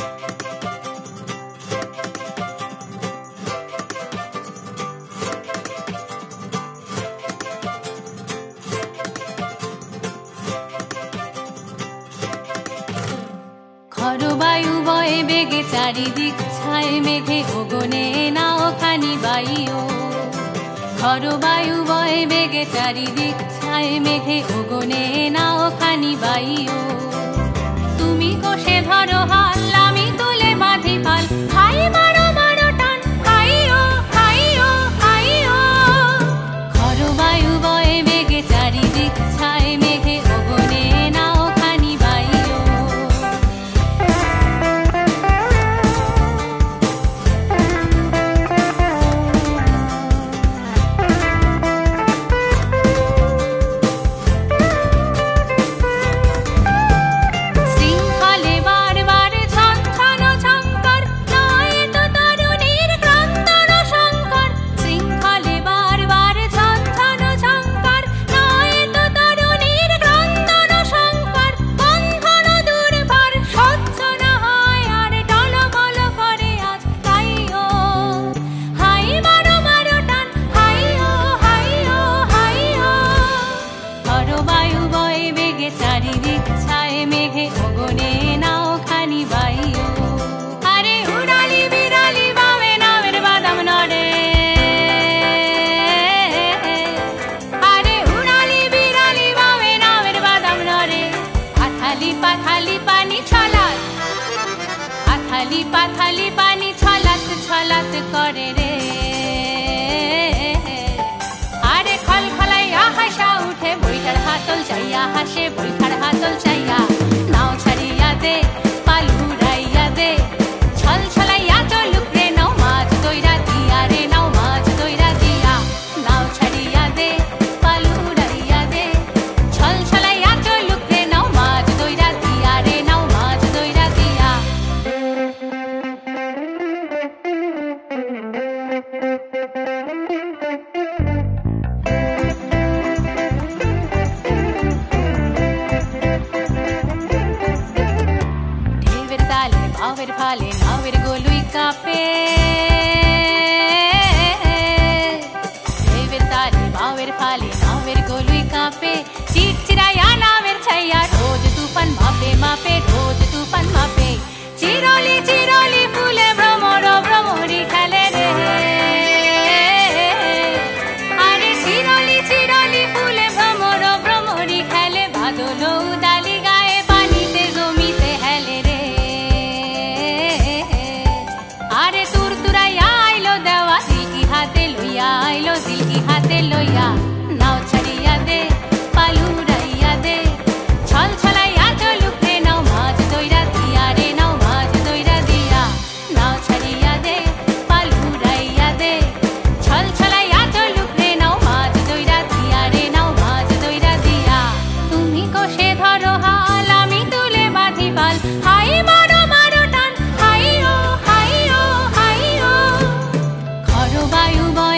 খরবায়ু বয়ে বেগে চারিদিক ছায় মেঘে গগনে নাও খানি বাইও। খরবায়ু বয়ে বেগে চারিদিক ছায় মেঘে গগনে নাও খানি বাইও। তুমি কষে ধরো হাল আমি তুলে বাঁধি পাল, হাই মারো মারো টান হাইও হাইও হাইও। খরবায়ু বয়ে বেগে চারিদিক ছায় মেঘে গগনে নাও খানি বাইও। পাথালি পানি ছলাত ছলাত করে রে, আরে খল খলাইয়া হাসা উঠে বইটার হাতল চাইয়া হাসে বইটার হাতল চাইয়া। নাও ছাড়িয়া দে পাল ঘুরাইয়া দে, ছল ছলাইয়া চলুক রে নাও মাছ দইরা দিয়া রে নাও মাছ দইরা দিয়া। নাও ছাড়িয়া দে পাল ঘুরাইয়া দে, ছল ছলাইয়া চলুক রে নাও মাছ দইরা দিয়া রে নাও মাছ দইরা দিয়া। ঢেউয়ের তালে ভাবের ফালে নাওয়ের গলুই কাঁপে, ঢেউয়ের তালে ভাবের ফালে নাওয়ের গলুই কাঁপে। চিরচিরাইয়া নাওয়ের ছাইয়া রোজ তুফান মাপে মাপে রোজ তুফান মাপে। চিরলি চিরলি ফুলে ভ্রমর ভ্রমরি খেলে রে, আরে চিরলি চিরলি ফুলে ভ্রমর ভ্রমরি খেলে। বাদল উদালি গায়ে পানিতে জমিতে হেলে রে, আরে তুরতুরাইয়া আইলো দেওয়া দিলকি হাতে লইয়া আইলো দিলকি হাতে লইয়া। নাও ছাড়িয়া দে পাল উড়াইয়া দে, ছল ছলাইয়া চলুক রে নাও মাছ দইরা দিয়া রে নাও মাছ দইরা দিয়া। নাও ছাড়িয়া দে পাল উড়াইয়া দে, ছল ছলাইয়া চলুক রে নাও মাছ দইরা দিয়া রে নাও মাছ দইরা দিয়া। তুমি কষে ধরো হাল আমি তুলে বাঁধি পাল, হাই মারো মারো টান হাইও হাইও হাইও। খরবায়ু